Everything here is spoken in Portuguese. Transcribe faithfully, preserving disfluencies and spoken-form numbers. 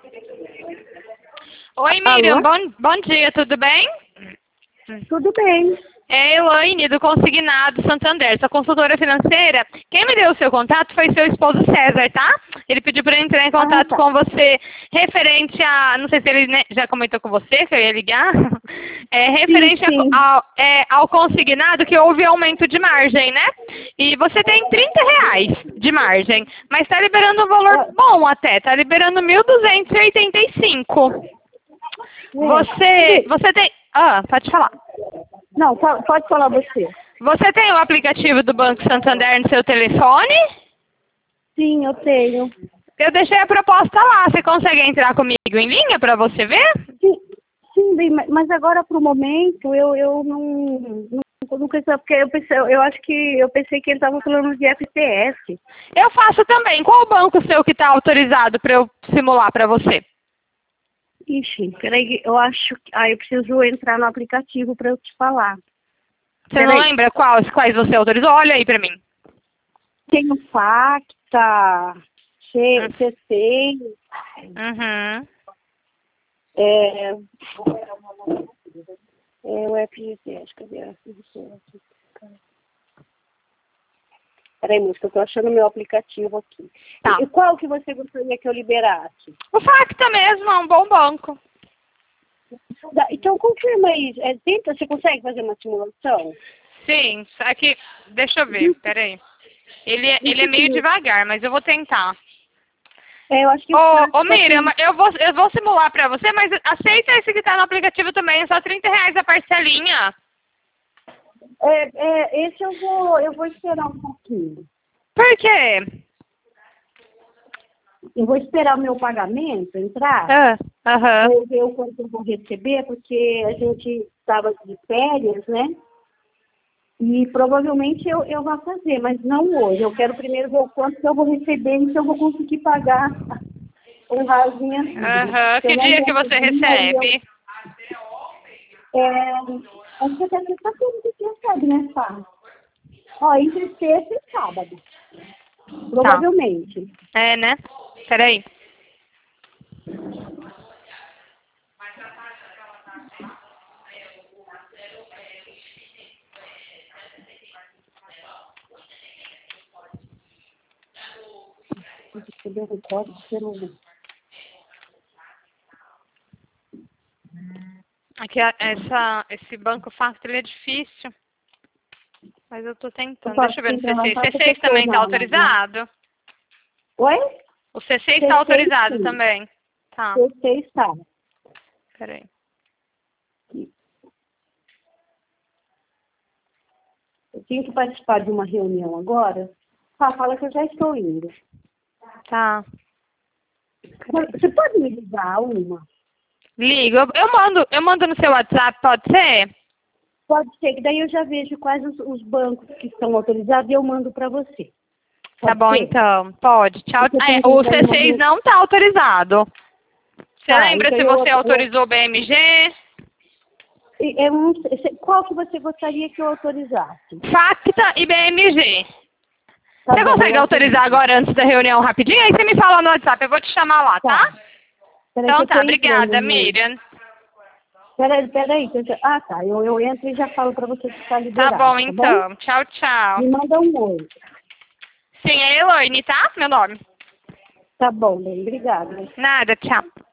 Oi, Miriam, Alô? bom, bom dia, tudo bem? Tudo bem. É Elaine, do Consignado Santander, sua consultora financeira. Quem me deu o seu contato foi seu esposo César, tá? Ele pediu para eu entrar em Ah, contato tá. com você referente a... Não sei se ele né, já comentou com você que eu ia ligar. É, Sim, referente a- sim. ao, é, ao consignado que houve aumento de margem, né? E você tem trinta reais de margem, mas está liberando um valor Ah, bom até. Está liberando mil duzentos e oitenta e cinco. Você, é. você tem... Ah, pode falar. Não, fa- pode falar você. Você tem o aplicativo do Banco Santander no seu telefone? Sim, eu tenho. Eu deixei a proposta lá. Você consegue entrar comigo em linha para você ver? Sim, sim, bem, ma- mas agora pro momento eu, eu não, não, não quis, porque eu pensei, eu acho que eu pensei que ele estava falando de F P S. Eu faço também. Qual banco seu que está autorizado para eu simular para você? Ixi, peraí, eu acho que. Ah, eu preciso entrar no aplicativo para eu te falar. Você não Peraí. lembra quais, quais você autorizou? Olha aí para mim. Tem o Facta, C- Hum. C6, Uhum. é, é o F G C, acho que é o F G C. Peraí, moça, que eu tô achando meu aplicativo aqui. Tá. E, e qual que você gostaria que eu liberasse? O Facta mesmo é um bom banco. Da- Então, confirma aí. É, tenta, você consegue fazer uma simulação? Sim, só que... Deixa eu ver, peraí. Ele, é- ele é vinte meio minutos. devagar, mas eu vou tentar. É, eu acho que o Ô, ô Facta Miriam, tem... eu vou, eu vou simular pra você, mas aceita esse que tá no aplicativo também, é só trinta reais a parcelinha. É, é, esse eu vou, eu vou esperar um pouquinho. Por quê? Eu vou esperar o meu pagamento entrar, Ah, aham. para eu ver o quanto eu vou receber, porque a gente estava de férias, né? E provavelmente eu, eu vou fazer, mas não hoje. Eu quero primeiro ver o quanto que eu vou receber e se eu vou conseguir pagar honrar as minhas dívidas. Aham. Se eu Que não dia que der esse você dia, aí eu, recebe? é, acho que até sexta-feira que você recebe, né, Fá? Ó, entre sexta e sábado, Tá. provavelmente. É, né? Peraí. Receber o código pelo... Aqui, a- essa, esse banco Facto, ele é difícil. Mas eu tô Eu tentando. posso Deixa eu ver no entrar C lá, seis. só que eu C seis tô também tá na... na, na... autorizado? Oi? O C seis tá C seis, autorizado sim. também. Tá. C seis tá. Peraí. Eu tenho que participar de uma reunião agora. Ah, fala que eu já estou indo. Tá. Você pode me ligar uma? Ligo. Eu, eu mando, eu mando no seu WhatsApp, pode ser? Pode ser, que daí eu já vejo quais os, os bancos que estão autorizados e eu mando para você. Tá Pode bom, ser? então. Pode. Tchau. Você Ah, é, tem que o ligar em uma C seis reunião. não tá autorizado. Você Tá, lembra então se eu, você eu, autorizou o B M G? eu não sei, qual que você gostaria que eu autorizasse? Facta e B M G. Tá Você bom, consegue eu autorizar autorizo. agora antes da reunião rapidinho? Aí você me fala no WhatsApp, eu vou te chamar lá, Tá. tá? Peraí que Então eu tô tá, entrando obrigada, no... Miriam. Peraí, peraí. que eu já- Ah, tá. Eu, eu entro e já falo para você ficar Tá liberado, bom, tá bom? então. Tchau, tchau. Me manda um oi. Sim, é Elaine, tá? Meu nome. Tá bom, bem. Obrigada. Nada, tchau.